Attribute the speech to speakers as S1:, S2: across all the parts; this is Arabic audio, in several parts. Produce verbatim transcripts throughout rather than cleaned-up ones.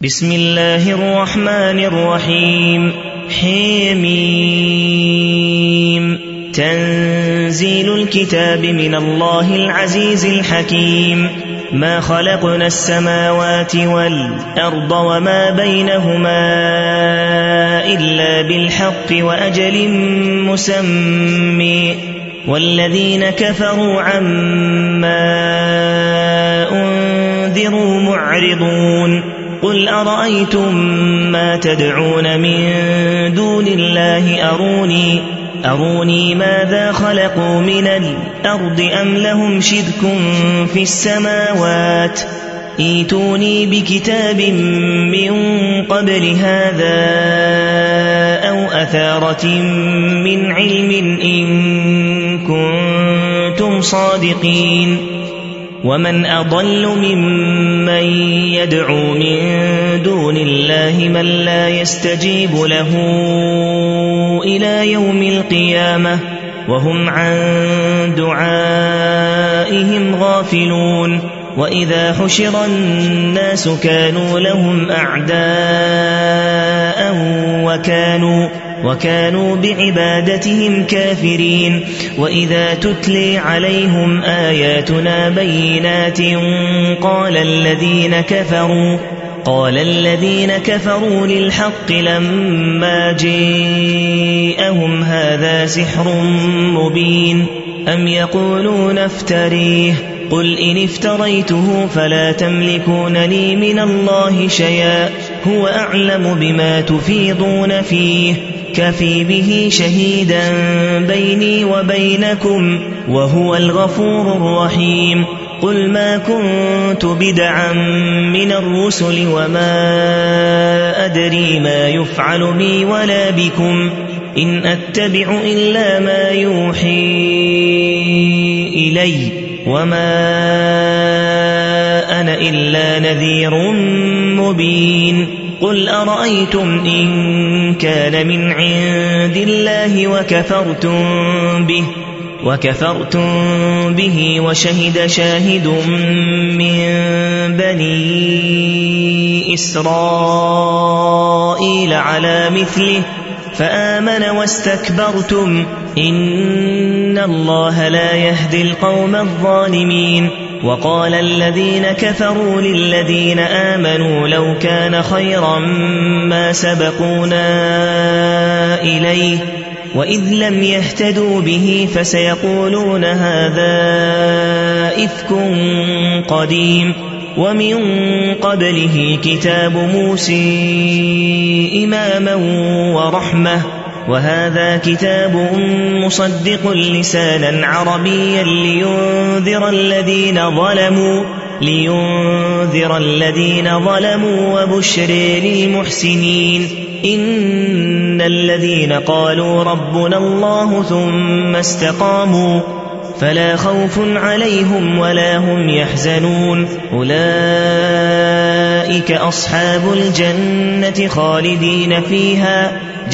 S1: بسم الله الرحمن الرحيم. حميم. تنزيل الكتاب من الله العزيز الحكيم. ما خلقنا السماوات والأرض وما بينهما إلا بالحق وأجل مسمى والذين كفروا عما أنذروا معرضون. قل أرأيتم ما تدعون من دون الله أروني أروني ماذا خلقوا من الأرض أم لهم شرك في السماوات ائتوني بكتاب من قبل هذا أو أثارة من علم إن كنتم صادقين. ومن أضل ممن يدعو من دون الله من لا يستجيب له إلى يوم القيامة وهم عن دعائهم غافلون. وإذا حشر الناس كانوا لهم أعداء وكانوا وكانوا بعبادتهم كافرين. وإذا تتلي عليهم آياتنا بينات قال الذين كفروا قال الذين كفروا للحق لما جاءهم هذا سحر مبين أم يقولون افتريه قل إن افتريته فلا تملكون لي من الله شيئا هو أعلم بما تفيضون فيه كفي به شهيدا بيني وبينكم وهو الغفور الرحيم. قل ما كنت بدعا من الرسل وما أدري ما يفعل بي ولا بكم إن أتبع إلا ما يوحي إلي وما أنا إلا نذير مبين. قل أرأيتم إن كان من عند الله وكفرتم به وكفرتم به وشهد شاهد من بني إسرائيل على مثله فآمن واستكبرتم إن الله لا يهدي القوم الظالمين. وقال الذين كفروا للذين آمنوا لو كان خيرا ما سبقونا إليه وإذ لم يهتدوا به فسيقولون هذا إفك قديم. ومن قبله كتاب موسى إماما ورحمة وهذا كتاب مصدق لسانا عربيا لينذر الذين ظلموا لينذر الذين ظلموا وبشر للمحسنين. إن الذين قالوا ربنا الله ثم استقاموا فلا خوف عليهم ولا هم يحزنون أولئك أصحاب الجنة خالدين فيها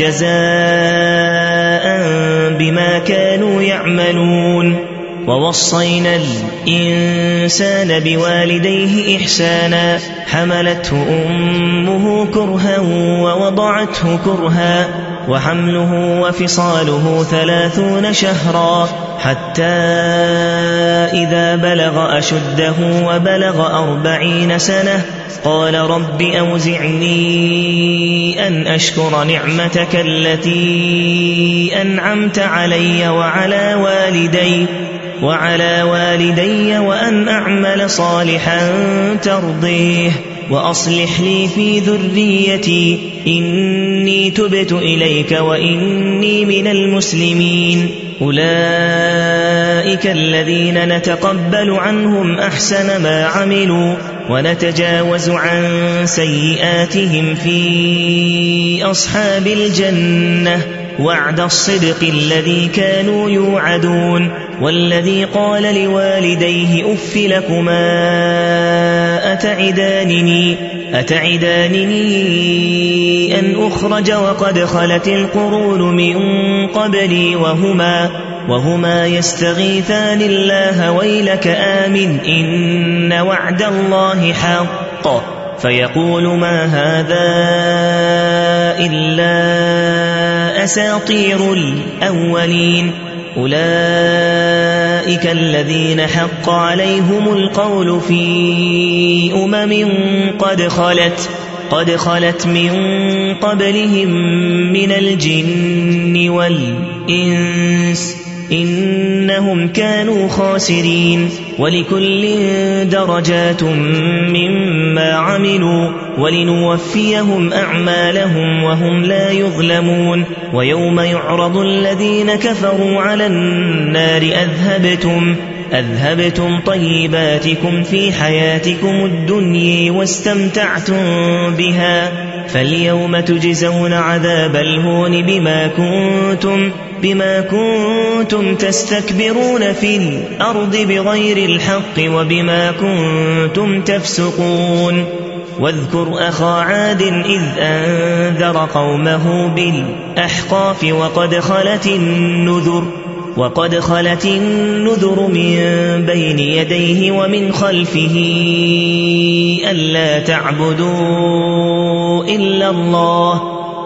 S1: جزاء بما كانوا يعملون. ووصينا الإنسان بوالديه إحسانا حملته أمه كرها ووضعته كرها وحمله وفصاله ثلاثون شهرا حتى إذا بلغ أشده وبلغ أربعين سنة قال رب أوزعني أن أشكر نعمتك التي أنعمت علي وعلى والدي وعلى والدي وأن أعمل صالحا ترضيه وأصلح لي في ذريتي إني تبت إليك وإني من المسلمين. أولئك الذين نتقبل عنهم أحسن ما عملوا ونتجاوز عن سيئاتهم في أصحاب الجنة وعد الصدق الذي كانوا يوعدون. والذي قال لوالديه أف لكما أتعدانني أتعدانني أن أخرج وقد خلت القرون من قبلي وهما وهما يستغيثان الله ويلك آمن إن وعد الله حق فيقول ما هذا إلا أساطير الأولين أولئك الذين حق عليهم القول في أمم قد خلت قد خلت من قبلهم من الجن والإنس إنهم كانوا خاسرين ولكل درجات مما عملوا ولنوفيهم أعمالهم وهم لا يظلمون ويوم يعرض الذين كفروا على النار أذهبتم أذهبتم طيباتكم في حياتكم الدنيا واستمتعتم بها فاليوم تجزون عذاب الهون بما كنتم بما كنتم تستكبرون في الأرض بغير الحق وبما كنتم تفسقون واذكر أخا عاد إذ أنذر قومه بالأحقاف وقد خلت النذر وقد خلت النذر من بين يديه ومن خلفه ألا تعبدوا إلا الله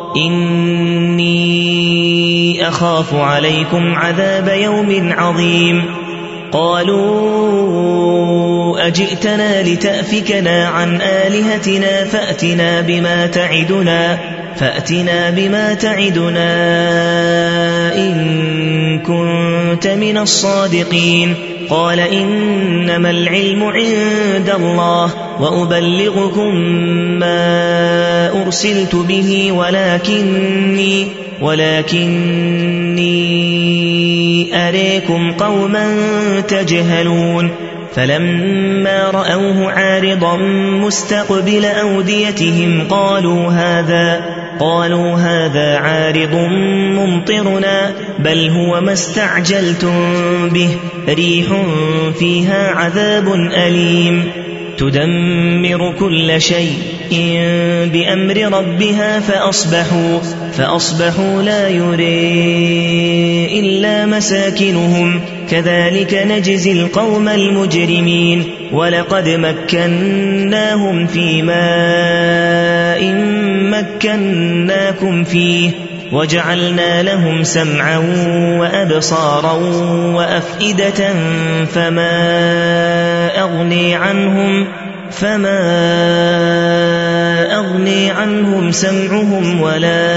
S1: إني أخاف عليكم عذاب يوم عظيم قالوا أجئتنا لتأفكنا عن آلهتنا فأتنا بما تعدنا فأتنا بما تعدنا إن كنت من الصادقين قال إنما العلم عند الله وأبلغكم ما أرسلت به ولكني ولكني أريكم قوما تجهلون فلما رأوه عارضا مستقبل أوديتهم قالوا هذا قالوا هذا عارض ممطرنا بل هو ما استعجلتم به ريح فيها عذاب أليم تدمر كل شيء بأمر ربها فأصبحوا, فأصبحوا لا يري إلا مساكنهم كذلك نجزي القوم المجرمين ولقد مكناهم في ماء مكناكم فيه وجعلنا لهم سمعا وأبصارا وأفئدة فما أغني عنهم فما أغني عنهم سمعهم ولا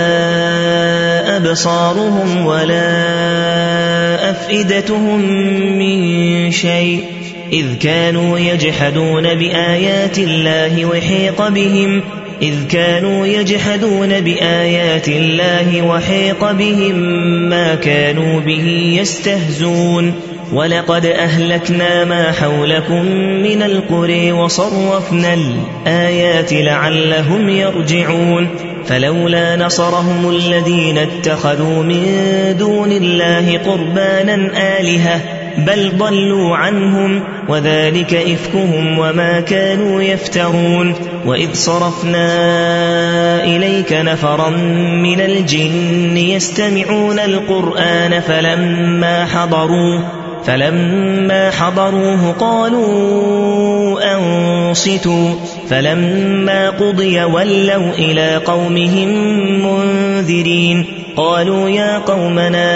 S1: أبصارهم ولا أفئدتهم من شيء إذ كانوا يجحدون بآيات الله وحيق بهم إذ كانوا يجحدون بآيات الله وحيق بهم ما كانوا به يستهزون ولقد أهلكنا ما حولكم من القرى وصرفنا الآيات لعلهم يرجعون فلولا نصرهم الذين اتخذوا من دون الله قربانا آلهة بل ضلوا عنهم وذلك إفكهم وما كانوا يفترون وإذ صرفنا إليك نفرا من الجن يستمعون القرآن فلما حضروه فلما حضروه قالوا أنصتوا فلما قضي ولوا إلى قومهم منذرين قالوا يا قومنا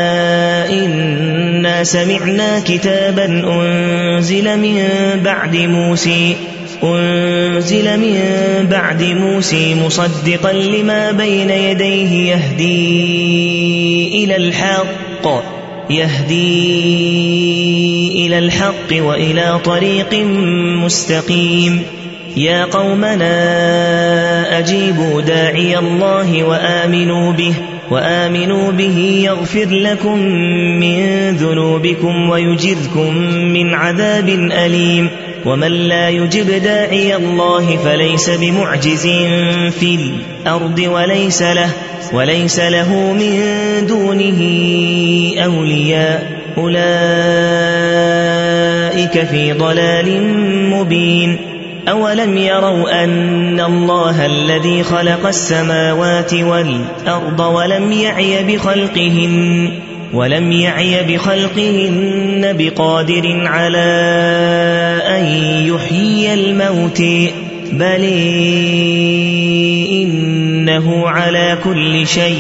S1: إنا سمعنا كتابا أنزل من بعد موسى أنزل من بعد موسى مصدقا لما بين يديه يهدي إلى الحق يهدي إلى الحق وإلى طريق مستقيم يا قومنا أجيبوا داعي الله وآمنوا به وآمنوا به يغفر لكم من ذنوبكم ويجركم من عذاب أليم ومن لا يجب داعي الله فليس بمعجز في الأرض وليس له وليس له من دونه أولياء أولئك في ضلال مبين أولم يروا أن الله الذي خلق السماوات والأرض ولم يعي بخلقهن ولم يعي بخلقهن بقادر على أن يحيي الموتى بل إنه على كل شيء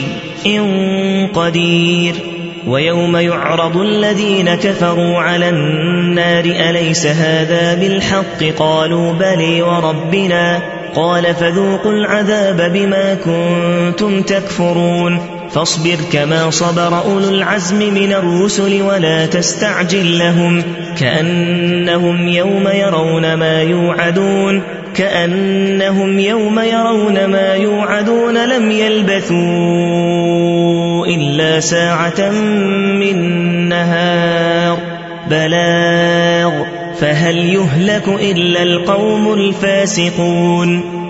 S1: قدير ويوم يعرض الذين كفروا على النار أليس هذا بالحق قالوا بلي وربنا قال فذوقوا العذاب بما كنتم تكفرون فاصبر كما صبر أولو العزم من الرسل ولا تستعجل لهم كأنهم يوم يرون ما يوعدون كأنهم يوم يرون ما يوعدون لم يلبثوا إلا ساعة من نهار بلاغ فهل يهلك إلا القوم الفاسقون